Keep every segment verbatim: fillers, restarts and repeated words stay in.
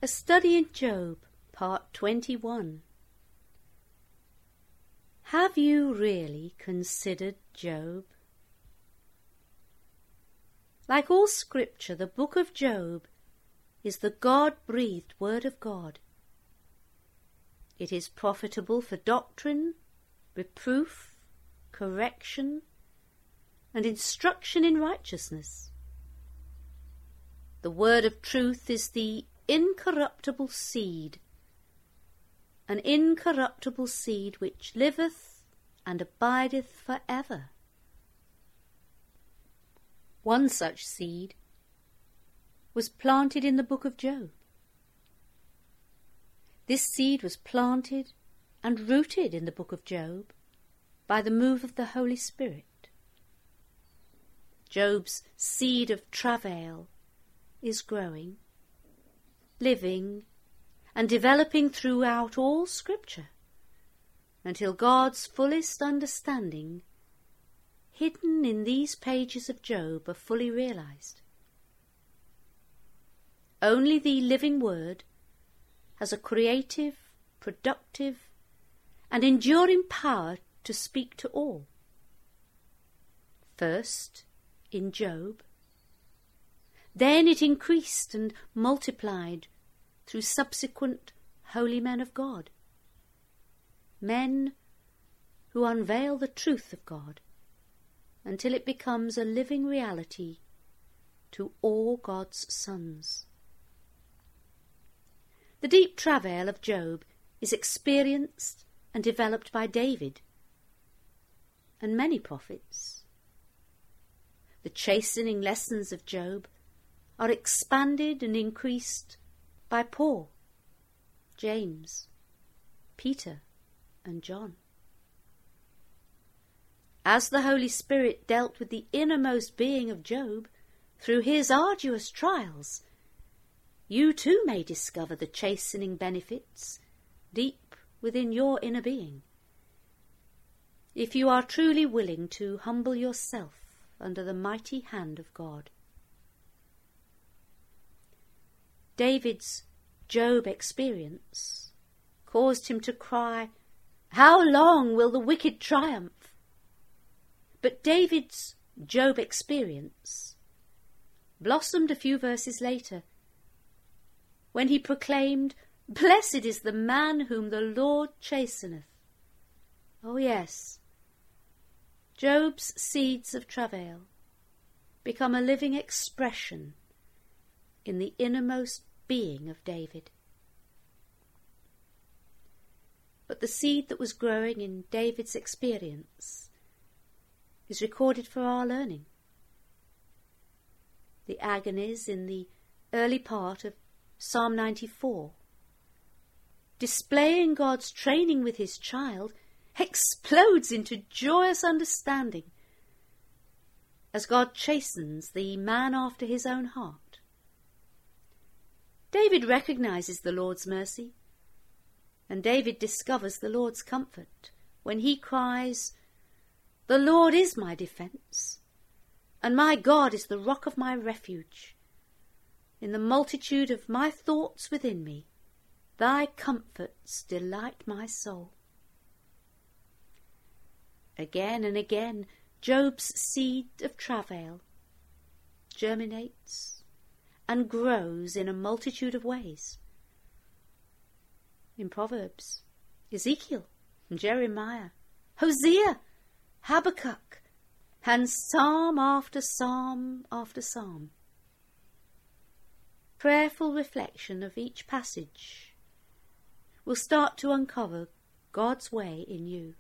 A Study in Job, Part twenty-one. Have you really considered Job? Like all Scripture, the book of Job is the God-breathed Word of God. It is profitable for doctrine, reproof, correction, and instruction in righteousness. The word of truth is the incorruptible seed, an incorruptible seed which liveth and abideth for ever. One such seed was planted in the book of Job. This seed was planted and rooted in the book of Job by the move of the Holy Spirit. Job's seed of travail is growing, living and developing throughout all Scripture until God's fullest understanding, hidden in these pages of Job, are fully realized. Only the living Word has a creative, productive, and enduring power to speak to all. First, in Job, then it increased and multiplied through subsequent holy men of God, men who unveil the truth of God until it becomes a living reality to all God's sons. The deep travail of Job is experienced and developed by David and many prophets. The chastening lessons of Job are expanded and increased by Paul, James, Peter, and John. As the Holy Spirit dealt with the innermost being of Job through his arduous trials, you too may discover the chastening benefits deep within your inner being, if you are truly willing to humble yourself under the mighty hand of God. David's Job experience caused him to cry, "How long will the wicked triumph?" But David's Job experience blossomed a few verses later when he proclaimed, "Blessed is the man whom the Lord chasteneth." Oh yes, Job's seeds of travail become a living expression in the innermost being of David. But the seed that was growing in David's experience is recorded for our learning. The agonies in the early part of Psalm ninety-four, displaying God's training with his child, explodes into joyous understanding as God chastens the man after his own heart. David recognizes the Lord's mercy, and David discovers the Lord's comfort when he cries, "The Lord is my defence, and my God is the rock of my refuge. In the multitude of my thoughts within me, thy comforts delight my soul." Again and again, Job's seed of travail germinates and grows in a multitude of ways. In Proverbs, Ezekiel, Jeremiah, Hosea, Habakkuk, and psalm after psalm after psalm. Prayerful reflection of each passage will start to uncover God's way in you.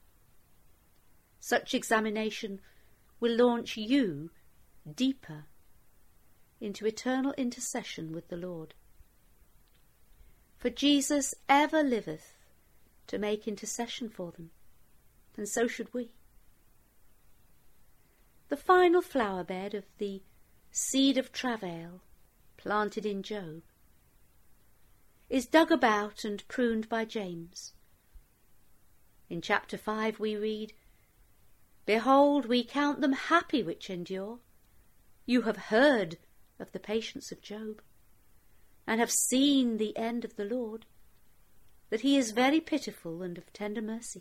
Such examination will launch you deeper into eternal intercession with the Lord. For Jesus ever liveth to make intercession for them, and so should we. The final flower bed of the seed of travail planted in Job is dug about and pruned by James. In chapter five we read, "Behold, we count them happy which endure. You have heard of the patience of Job, and have seen the end of the Lord, that he is very pitiful and of tender mercy.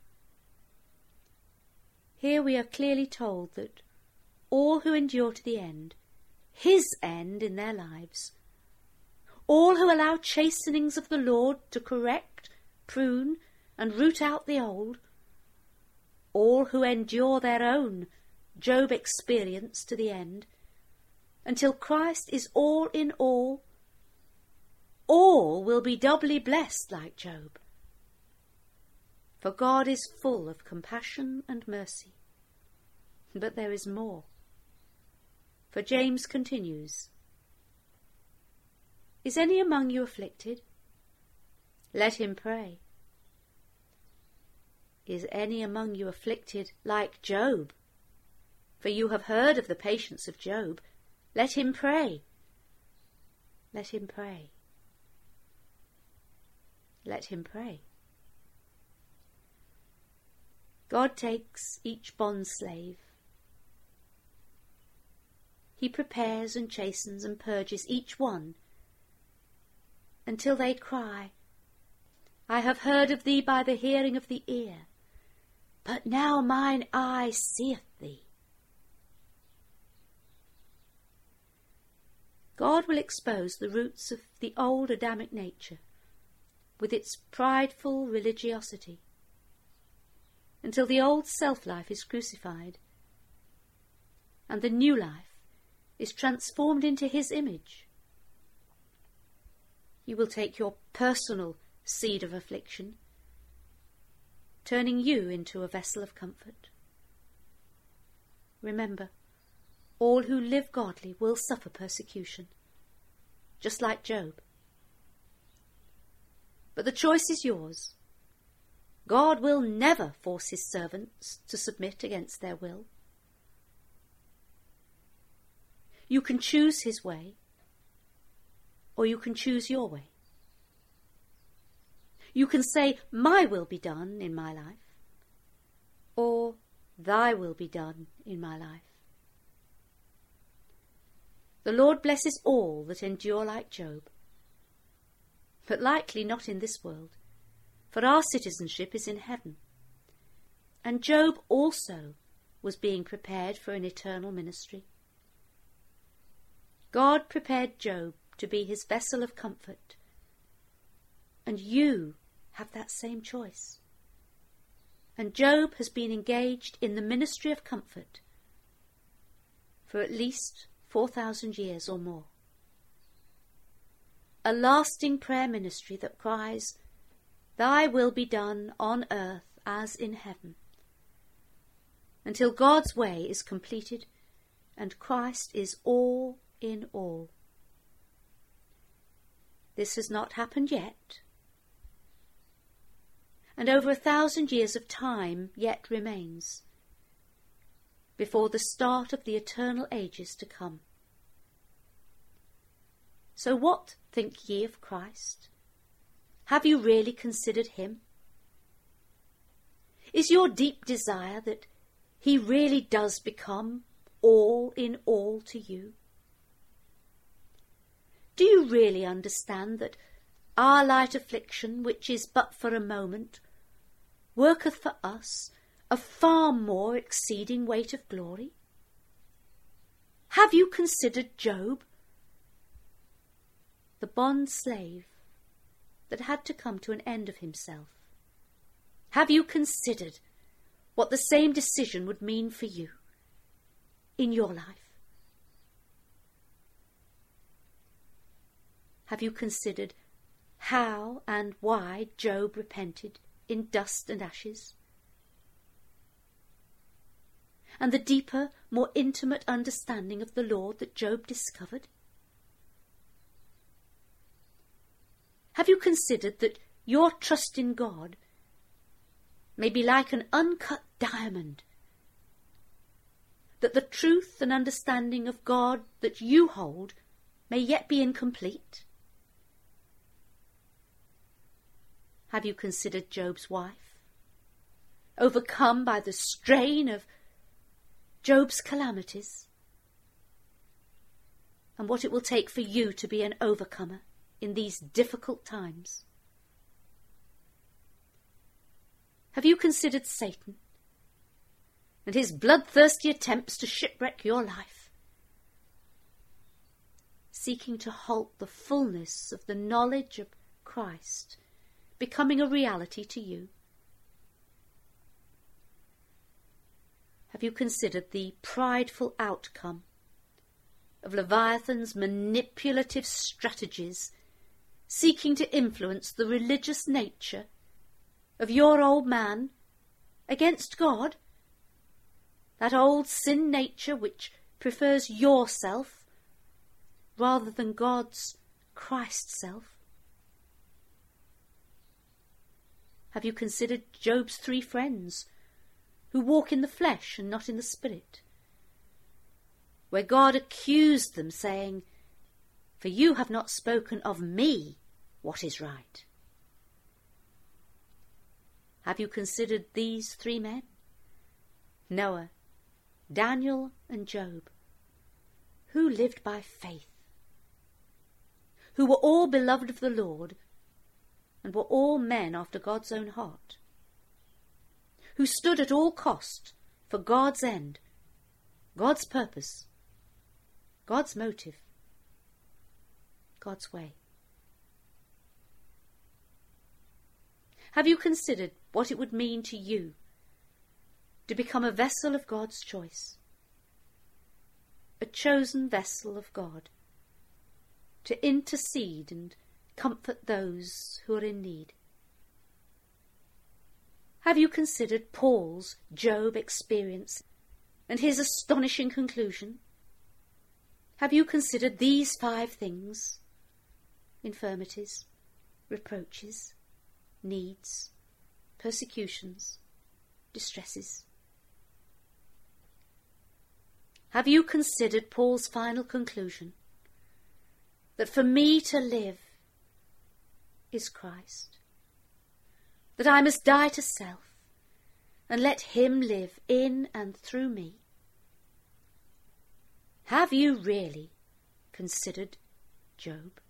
Here we are clearly told that all who endure to the end, his end in their lives, all who allow chastenings of the Lord to correct, prune, and root out the old, all who endure their own Job experience to the end, until Christ is all in all, all will be doubly blessed like Job. For God is full of compassion and mercy. But there is more. For James continues, "Is any among you afflicted? Let him pray. Is any among you afflicted like Job? For you have heard of the patience of Job. Let him pray. Let him pray. Let him pray." God takes each bondslave. He prepares and chastens and purges each one until they cry, "I have heard of thee by the hearing of the ear, but now mine eye seeth thee." God will expose the roots of the old Adamic nature with its prideful religiosity until the old self-life is crucified and the new life is transformed into his image. You will take your personal seed of affliction, turning you into a vessel of comfort. Remember, all who live godly will suffer persecution, just like Job. But the choice is yours. God will never force his servants to submit against their will. You can choose his way, or you can choose your way. You can say, "My will be done in my life," or "Thy will be done in my life." The Lord blesses all that endure like Job, but likely not in this world, for our citizenship is in heaven. And Job also was being prepared for an eternal ministry. God prepared Job to be his vessel of comfort, and you have that same choice. And Job has been engaged in the ministry of comfort for at least four thousand years or more. A lasting prayer ministry that cries, "Thy will be done on earth as in heaven," until God's way is completed and Christ is all in all. This has not happened yet, and over a thousand years of time yet remains before the start of the eternal ages to come. So what think ye of Christ? Have you really considered him? Is your deep desire that he really does become all in all to you? Do you really understand that our light affliction, which is but for a moment, worketh for us a far more exceeding weight of glory? Have you considered Job, the bond slave that had to come to an end of himself? Have you considered what the same decision would mean for you in your life? Have you considered how and why Job repented in dust and ashes? And the deeper, more intimate understanding of the Lord that Job discovered? Have you considered that your trust in God may be like an uncut diamond, that the truth and understanding of God that you hold may yet be incomplete? Have you considered Job's wife, overcome by the strain of Job's calamities, and what it will take for you to be an overcomer in these difficult times? Have you considered Satan and his bloodthirsty attempts to shipwreck your life, seeking to halt the fullness of the knowledge of Christ becoming a reality to you? Have you considered the prideful outcome of Leviathan's manipulative strategies, seeking to influence the religious nature of your old man against God? That old sin nature which prefers yourself rather than God's Christ self? Have you considered Job's three friends who walk in the flesh and not in the spirit, where God accused them, saying, "For you have not spoken of me what is right"? Have you considered these three men, Noah, Daniel and Job, who lived by faith, who were all beloved of the Lord, and were all men after God's own heart, who stood at all cost for God's end, God's purpose, God's motive, God's way? Have you considered what it would mean to you to become a vessel of God's choice, a chosen vessel of God, to intercede and comfort those who are in need? Have you considered Paul's Job experience and his astonishing conclusion? Have you considered these five things: infirmities, reproaches, needs, persecutions, distresses? Have you considered Paul's final conclusion, that for me to live is Christ, that I must die to self and let him live in and through me? Have you really considered Job?